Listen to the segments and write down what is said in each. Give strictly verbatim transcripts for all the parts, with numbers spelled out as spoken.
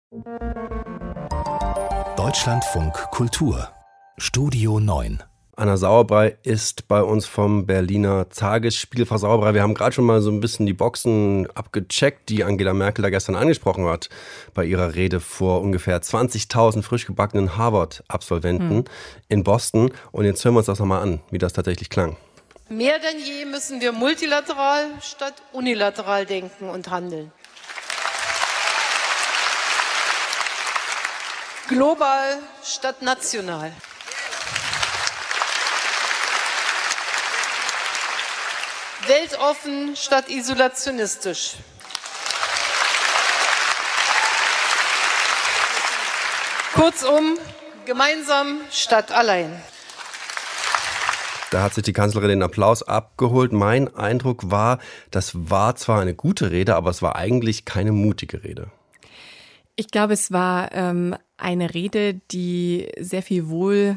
Deutschlandfunk Kultur Studio neun. Anna Sauerbrei ist bei uns vom Berliner Tagesspiegel. Frau Sauerbrei, wir haben gerade schon mal so ein bisschen die Boxen abgecheckt, die Angela Merkel da gestern angesprochen hat bei ihrer Rede vor ungefähr zwanzigtausend frisch gebackenen Harvard-Absolventen hm. in Boston. Und jetzt hören wir uns das nochmal an, wie das tatsächlich klang. Mehr denn je müssen wir multilateral statt unilateral denken und handeln. Global statt national. Weltoffen statt isolationistisch. Kurzum, gemeinsam statt allein. Da hat sich die Kanzlerin den Applaus abgeholt. Mein Eindruck war, das war zwar eine gute Rede, aber es war eigentlich keine mutige Rede. Ich glaube, es war ähm, eine Rede, die sehr viel Wohl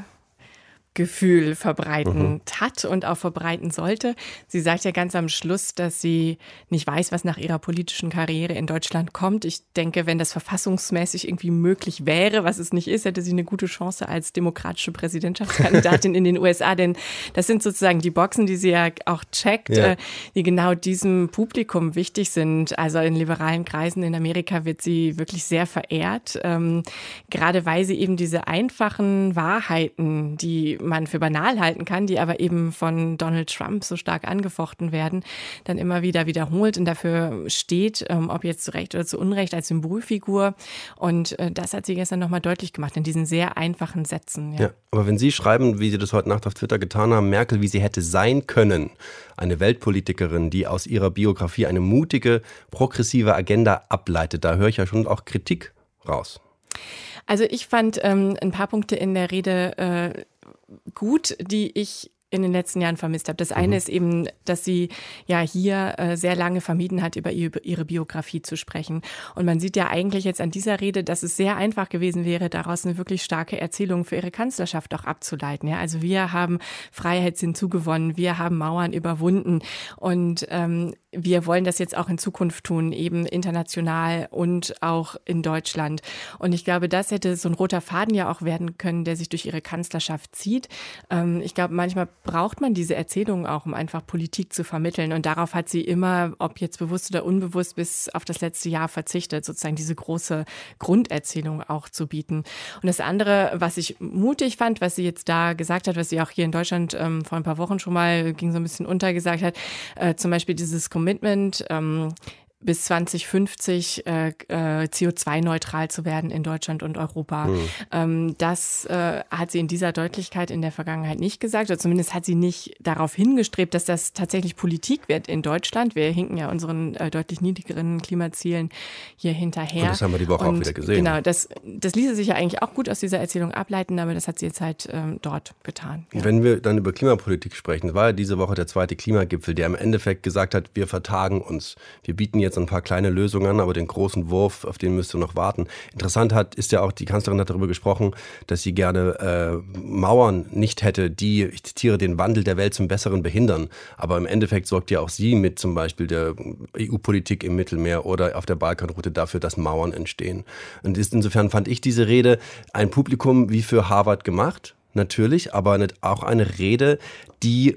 Gefühl verbreiten mhm. hat und auch verbreiten sollte. Sie sagt ja ganz am Schluss, dass sie nicht weiß, was nach ihrer politischen Karriere in Deutschland kommt. Ich denke, wenn das verfassungsmäßig irgendwie möglich wäre, was es nicht ist, hätte sie eine gute Chance als demokratische Präsidentschaftskandidatin in den U S A. Denn das sind sozusagen die Boxen, die sie ja auch checkt, ja. die genau diesem Publikum wichtig sind. Also in liberalen Kreisen in Amerika wird sie wirklich sehr verehrt, ähm, gerade weil sie eben diese einfachen Wahrheiten, die man für banal halten kann, die aber eben von Donald Trump so stark angefochten werden, dann immer wieder wiederholt und dafür steht, ähm, ob jetzt zu Recht oder zu Unrecht, als Symbolfigur. Und äh, das hat sie gestern nochmal deutlich gemacht in diesen sehr einfachen Sätzen. Ja. ja, aber wenn Sie schreiben, wie Sie das heute Nacht auf Twitter getan haben, Merkel, wie sie hätte sein können, eine Weltpolitikerin, die aus ihrer Biografie eine mutige, progressive Agenda ableitet, da höre ich ja schon auch Kritik raus. Also ich fand ähm, ein paar Punkte in der Rede äh, gut, die ich in den letzten Jahren vermisst habe. Das eine mhm. ist eben, dass sie ja hier äh, sehr lange vermieden hat, über ihre, ihre Biografie zu sprechen. Und man sieht ja eigentlich jetzt an dieser Rede, dass es sehr einfach gewesen wäre, daraus eine wirklich starke Erzählung für ihre Kanzlerschaft auch abzuleiten. Ja, also wir haben Freiheitssinn zugewonnen, wir haben Mauern überwunden und ähm, wir wollen das jetzt auch in Zukunft tun, eben international und auch in Deutschland. Und ich glaube, das hätte so ein roter Faden ja auch werden können, der sich durch ihre Kanzlerschaft zieht. Ähm, ich glaube, manchmal braucht man diese Erzählungen auch, um einfach Politik zu vermitteln. Und darauf hat sie immer, ob jetzt bewusst oder unbewusst, bis auf das letzte Jahr verzichtet, sozusagen diese große Grunderzählung auch zu bieten. Und das andere, was ich mutig fand, was sie jetzt da gesagt hat, was sie auch hier in Deutschland ähm, vor ein paar Wochen schon mal, ging so ein bisschen unter, gesagt hat, äh, zum Beispiel dieses Commitment, ähm, bis zwanzig fünfzig äh, äh, C O zwei neutral zu werden in Deutschland und Europa. Mhm. Ähm, das äh, hat sie in dieser Deutlichkeit in der Vergangenheit nicht gesagt. Oder zumindest hat sie nicht darauf hingestrebt, dass das tatsächlich Politik wird in Deutschland. Wir hinken ja unseren äh, deutlich niedrigeren Klimazielen hier hinterher. Und das haben wir die Woche und, auch wieder gesehen. Genau, das, das ließe sich ja eigentlich auch gut aus dieser Erzählung ableiten, aber das hat sie jetzt halt ähm, dort getan. Ja. Wenn wir dann über Klimapolitik sprechen, war ja diese Woche der zweite Klimagipfel, der im Endeffekt gesagt hat, wir vertagen uns. Wir bieten jetzt ein paar kleine Lösungen an, aber den großen Wurf, auf den müsst ihr noch warten. Interessant hat, ist ja auch, die Kanzlerin hat darüber gesprochen, dass sie gerne äh, Mauern nicht hätte, die, ich zitiere, den Wandel der Welt zum Besseren behindern. Aber im Endeffekt sorgt ja auch sie mit zum Beispiel der E U-Politik im Mittelmeer oder auf der Balkanroute dafür, dass Mauern entstehen. Und ist, insofern fand ich diese Rede ein Publikum wie für Harvard gemacht, natürlich, aber nicht auch eine Rede, die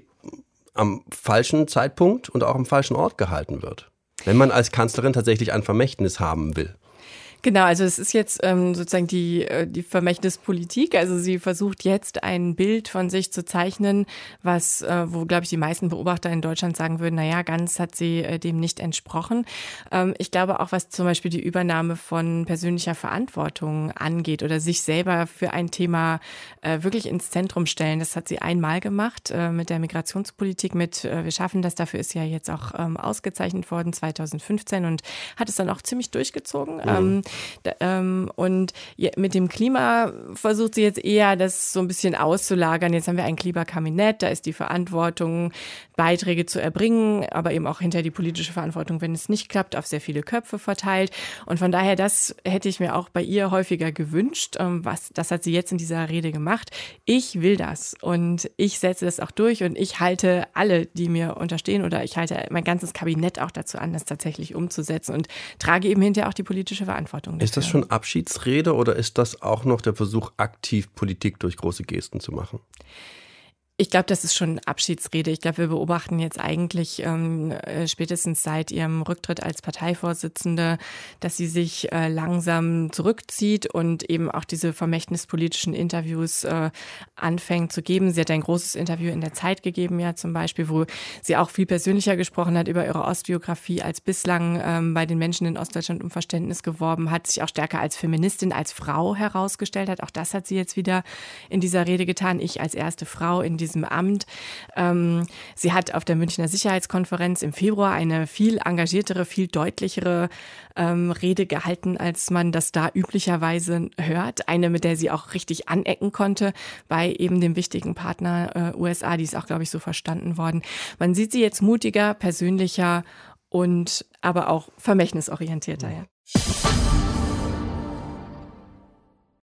am falschen Zeitpunkt und auch am falschen Ort gehalten wird. Wenn man als Kanzlerin tatsächlich ein Vermächtnis haben will. Genau, also es ist jetzt ähm, sozusagen die, äh, die Vermächtnispolitik. Also sie versucht jetzt ein Bild von sich zu zeichnen, was, äh, wo, glaube ich, die meisten Beobachter in Deutschland sagen würden, naja, ganz hat sie äh, dem nicht entsprochen. Ähm, ich glaube auch, was zum Beispiel die Übernahme von persönlicher Verantwortung angeht oder sich selber für ein Thema äh, wirklich ins Zentrum stellen, das hat sie einmal gemacht äh, mit der Migrationspolitik, mit äh, Wir schaffen das, dafür ist sie ja jetzt auch ähm, ausgezeichnet worden zweitausendfünfzehn und hat es dann auch ziemlich durchgezogen. Mhm. Ähm, Und mit dem Klima versucht sie jetzt eher, das so ein bisschen auszulagern. Jetzt haben wir ein Klimakabinett, da ist die Verantwortung, Beiträge zu erbringen, aber eben auch hinter die politische Verantwortung, wenn es nicht klappt, auf sehr viele Köpfe verteilt. Und von daher, das hätte ich mir auch bei ihr häufiger gewünscht. Was, das hat sie jetzt in dieser Rede gemacht. Ich will das und ich setze das auch durch und ich halte alle, die mir unterstehen oder ich halte mein ganzes Kabinett auch dazu an, das tatsächlich umzusetzen und trage eben hinterher auch die politische Verantwortung. Verantwortung dafür. Ist das schon Abschiedsrede oder ist das auch noch der Versuch, aktiv Politik durch große Gesten zu machen? Ich glaube, das ist schon Abschiedsrede. Ich glaube, wir beobachten jetzt eigentlich ähm, spätestens seit ihrem Rücktritt als Parteivorsitzende, dass sie sich äh, langsam zurückzieht und eben auch diese vermächtnispolitischen Interviews äh, anfängt zu geben. Sie hat ein großes Interview in der Zeit gegeben, ja zum Beispiel, wo sie auch viel persönlicher gesprochen hat über ihre Ostbiografie als bislang ähm, bei den Menschen in Ostdeutschland um Verständnis geworben hat, sich auch stärker als Feministin, als Frau herausgestellt hat. Auch das hat sie jetzt wieder in dieser Rede getan. Ich als erste Frau in diesem Amt. Ähm, sie hat auf der Münchner Sicherheitskonferenz im Februar eine viel engagiertere, viel deutlichere ähm, Rede gehalten, als man das da üblicherweise hört. Eine, mit der sie auch richtig anecken konnte bei eben dem wichtigen Partner äh, U S A. Die ist auch, glaube ich, so verstanden worden. Man sieht sie jetzt mutiger, persönlicher und aber auch vermächtnisorientierter. Ja.